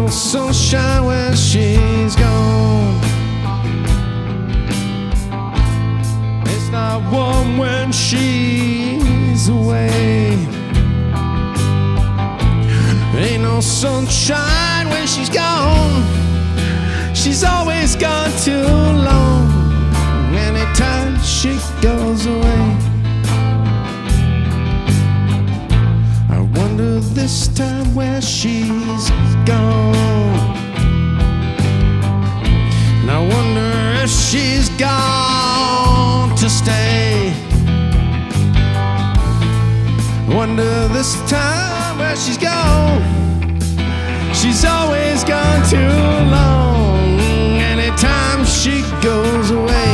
sunshine when she's gone. It's not warm when she's away. Ain't no sunshine when she's gone. She's always gone too long. Anytime she goes away, I wonder this time where she's gone. And I wonder if she's gone to stay. I wonder this time where she's gone. She's always gone too long. Anytime she goes away,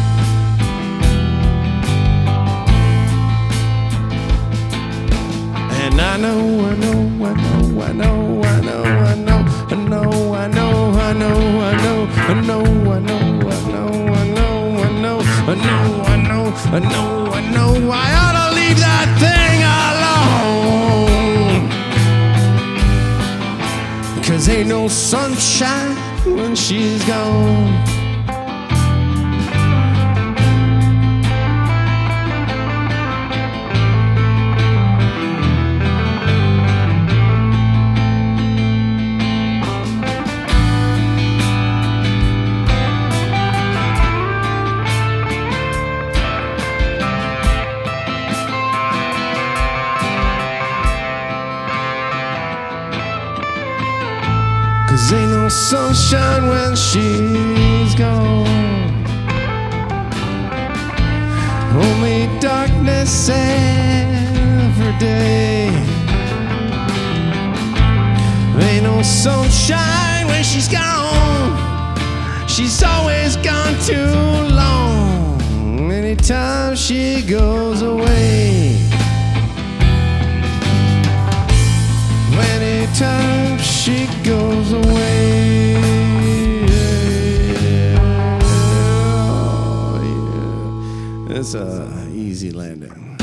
and I know, I know, I know, I know, I know, I know, I know, I know, I know, I know, I know, I know, I know, I know, I know, I know, I know, I know, I know, I ought to leave that thing alone. 'Cause ain't no sunshine when she's gone. Cause ain't no sunshine when she's gone. Only darkness every day. Ain't no sunshine when she's gone. She's always gone too long. Anytime she goes away, anytime she goes away, oh, yeah. It's a easy landing.